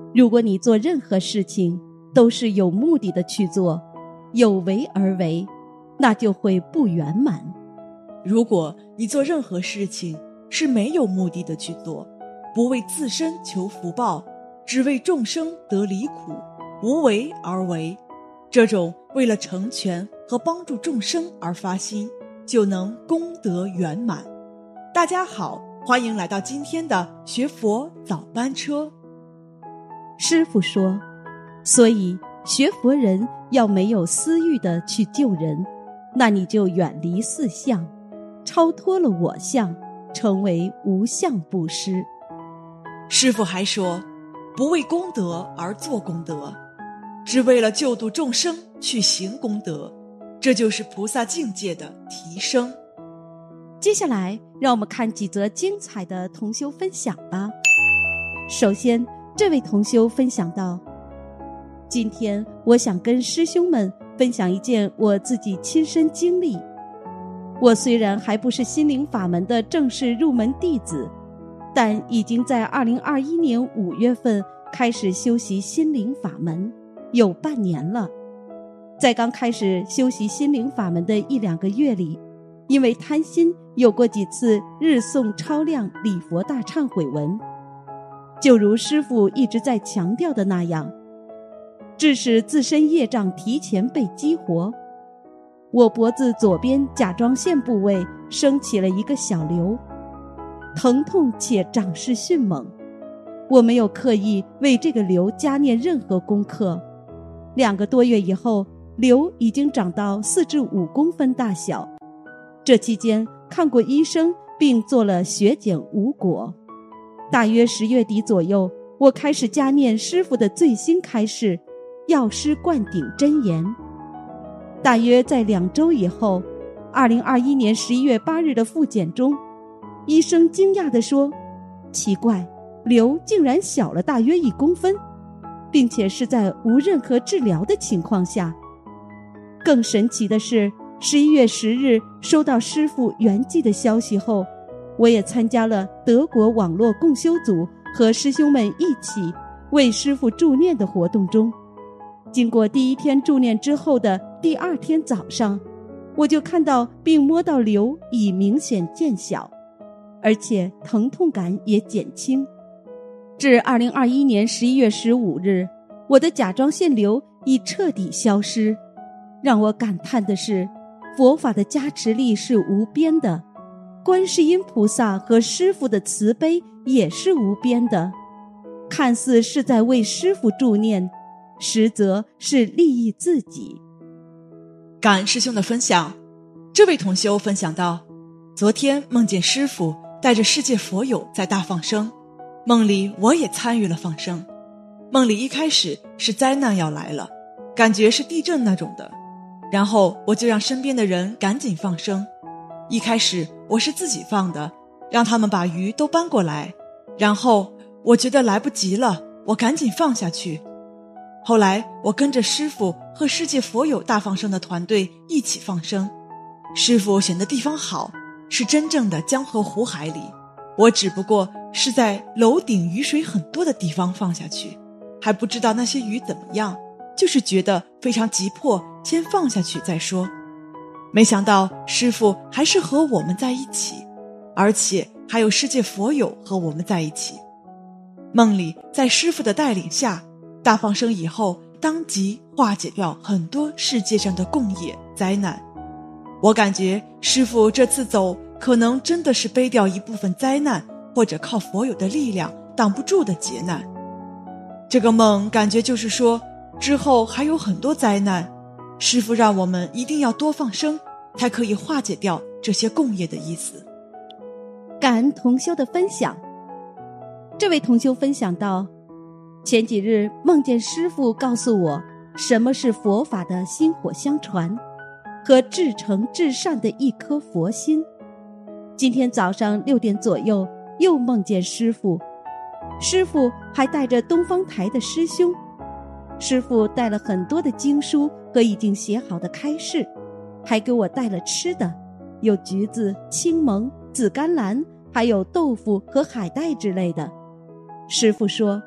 如果你做任何事情都是有目的的去做，有为而为，那就会不圆满。 如果你做任何事情是没有目的的去做，不为自身求福报，只为众生得离苦，无为而为，这种为了成全和帮助众生而发心，就能功德圆满。大家好，欢迎来到今天的学佛早班车。 师父说，所以学佛人要没有私欲的去救人，那你就远离四相，超脱了我相，成为无相布施。 师父还说，不为功德而做功德，只为了救度众生去行功德，这就是菩萨境界的提升。 接下来让我们看几则精彩的同修分享吧。首先，这位同修分享到，今天我想跟师兄们分享一件我自己亲身经历。我虽然还不是心灵法门的正式入门弟子，但已经在2021年5月份开始修习心灵法门，有半年了。在刚开始修习心灵法门的1-2个月里，因为贪心，有过几次日诵超量礼佛大忏悔文，就如师父一直在强调的那样，致使自身业障提前被激活。我脖子左边甲状腺部位升起了一个小瘤，疼痛且长势迅猛。我没有刻意为这个瘤加念任何功课，2个多月以后，瘤已经长到4至5公分大小。这期间看过医生，并做了血检无果。大约10月底左右，我开始加念师父的最新开示药师灌顶真言。大约在2周以后，2021年11月8日的复检中，医生惊讶地说，奇怪，瘤竟然小了大约1公分，并且是在无任何治疗的情况下。更神奇的是，11月10日收到师父圆寂的消息后，我也参加了德国网络共修组和师兄们一起为师父助念的活动中。经过第1天助念之后的第2天早上，我就看到并摸到瘤已明显见小，而且疼痛感也减轻。至2021年11月15日，我的甲状腺瘤已彻底消失。让我感叹的是，佛法的加持力是无边的，观世音菩萨和师父的慈悲也是无边的。看似是在为师父助念，实则是利益自己。 感恩师兄的分享。这位同修分享到，昨天梦见师父带着世界佛友在大放生，梦里我也参与了放生。梦里一开始是灾难要来了，感觉是地震那种的，然后我就让身边的人赶紧放生。一开始我是自己放的，让他们把鱼都搬过来，然后我觉得来不及了，我赶紧放下去。后来我跟着师父和世界佛友大放生的团队一起放生，师父选的地方好，是真正的江河湖海里，我只不过是在楼顶雨水很多的地方放下去，还不知道那些鱼怎么样，就是觉得非常急迫，先放下去再说。没想到师父还是和我们在一起，而且还有世界佛友和我们在一起。梦里在师父的带领下，大放生以后当即化解掉很多世界上的共业灾难。我感觉师父这次走可能真的是背掉一部分灾难，或者靠佛友的力量挡不住的劫难。这个梦感觉就是说，之后还有很多灾难，师父让我们一定要多放生，才可以化解掉这些共业的意思。 感恩同修的分享。这位同修分享到，前几日梦见师父告诉我什么是佛法的薪火相传和至诚至善的一颗佛心。今天早上6点左右又梦见师父，师父还带着东方台的师兄，师父带了很多的经书和已经写好的开示，还给我带了吃的，有橘子、青檬、紫甘蓝，还有豆腐和海带之类的。师父说，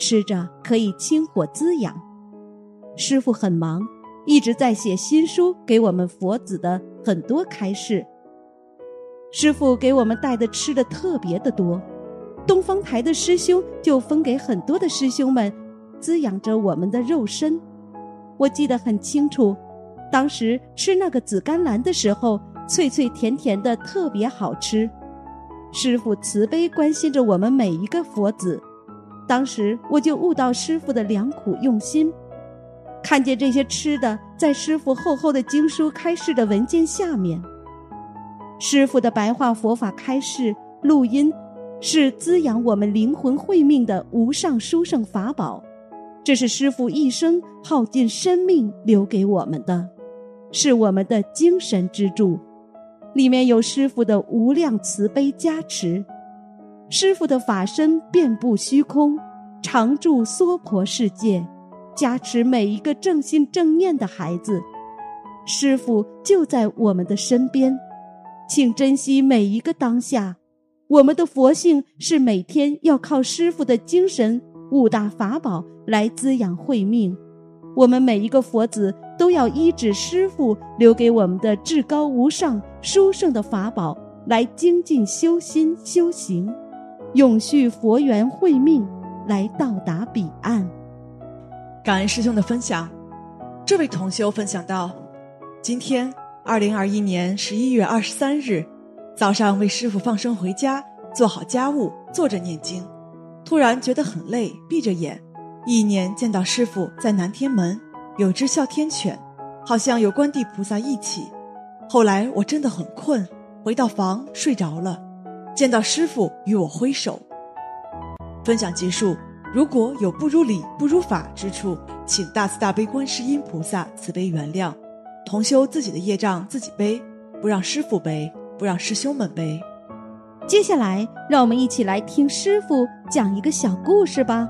吃着可以清火滋养。师父很忙，一直在写新书，给我们佛子的很多开示。师父给我们带的吃的特别的多，东方台的师兄就分给很多的师兄们，滋养着我们的肉身。我记得很清楚，当时吃那个紫甘蓝的时候，脆脆甜甜的，特别好吃。师父慈悲关心着我们每一个佛子，当时我就悟到师父的良苦用心。看见这些吃的在师父厚厚的经书开示的文件下面，师父的白话佛法开示录音是滋养我们灵魂慧命的无上殊胜法宝，这是师父一生耗尽生命留给我们的，是我们的精神支柱，里面有师父的无量慈悲加持。师父的法身遍布虚空，常住娑婆世界，加持每一个正心正念的孩子。师父就在我们的身边，请珍惜每一个当下。我们的佛性是每天要靠师父的精神五大法宝来滋养慧命，我们每一个佛子都要依止师父留给我们的至高无上殊胜的法宝来精进修心修行，永续佛缘慧命，来到达彼岸。 感恩师兄的分享。这位同修分享到，今天2021年11月23日早上为师父放生回家，做好家务，坐着念经，突然觉得很累，闭着眼，意念见到师父在南天门有只哮天犬，好像有观地菩萨一起。后来我真的很困，回到房睡着了，见到师父与我挥手。分享结束，如果有不如理不如法之处，请大慈大悲观世音菩萨慈悲原谅。同修自己的业障自己背，不让师父背，不让师兄们背。 接下来让我们一起来听师父讲一个小故事吧。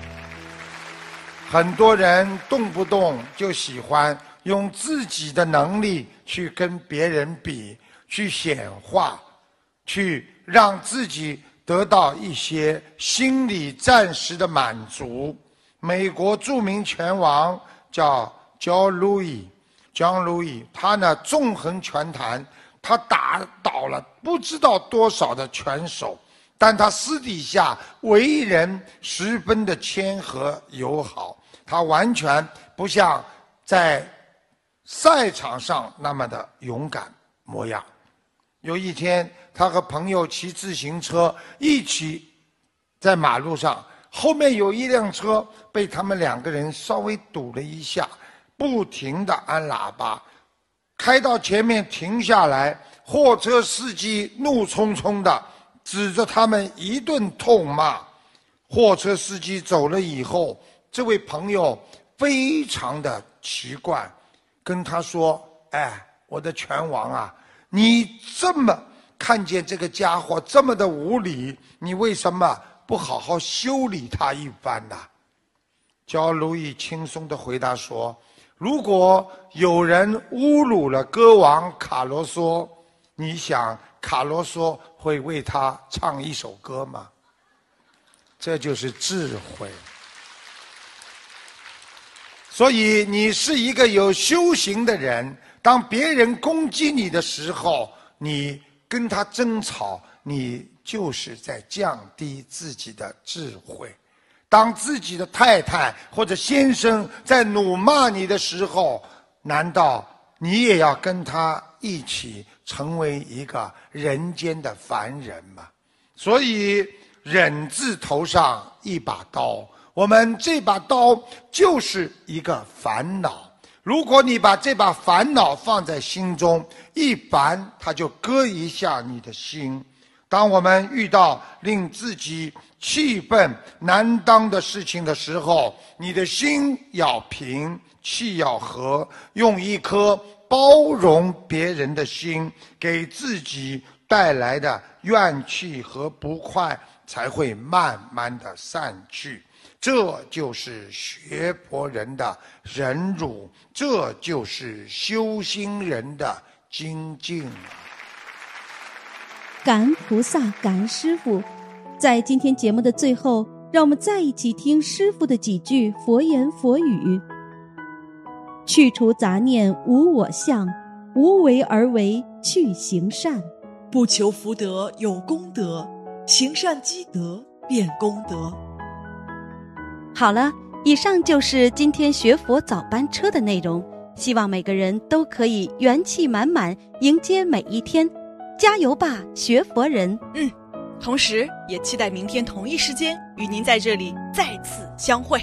很多人动不动就喜欢用自己的能力去跟别人比，去显化，去让自己得到一些心理暂时的满足。美国著名拳王叫John Louis，他呢纵横拳坛，他打倒了不知道多少的拳手，但他私底下为人十分的谦和友好，他完全不像在赛场上那么的勇敢模样。有一天，他和朋友骑自行车一起在马路上，后面有一辆车被他们两个人稍微堵了一下，不停地按喇叭，开到前面停下来，货车司机怒冲冲地指着他们一顿痛骂。货车司机走了以后，这位朋友非常的奇怪，跟他说：哎，我的拳王啊，你这么看见这个家伙这么的无理，你为什么不好好修理他一番呢？焦路易轻松地回答说：如果有人侮辱了歌王卡罗索，你想卡罗索会为他唱一首歌吗？这就是智慧。所以你是一个有修行的人，当别人攻击你的时候，你跟他争吵，你就是在降低自己的智慧。当自己的太太或者先生在怒骂你的时候，难道你也要跟他一起成为一个人间的凡人吗？所以忍字头上一把刀，我们这把刀就是一个烦恼。如果你把这把烦恼放在心中，一烦它就割一下你的心。当我们遇到令自己气愤难当的事情的时候，你的心要平，气要和，用一颗包容别人的心，给自己带来的怨气和不快才会慢慢的散去。这就是学佛人的忍辱，这就是修心人的精进。感恩菩萨，感恩师父。在今天节目的最后， 让我们再一起听师父的几句佛言佛语。去除杂念无我相，无为而为去行善。 不求福德有功德，行善积德变功德。 好了，以上就是今天学佛早班车的内容，希望每个人都可以元气满满迎接每一天，加油吧，学佛人！ 同时也期待明天同一时间与您在这里再次相会。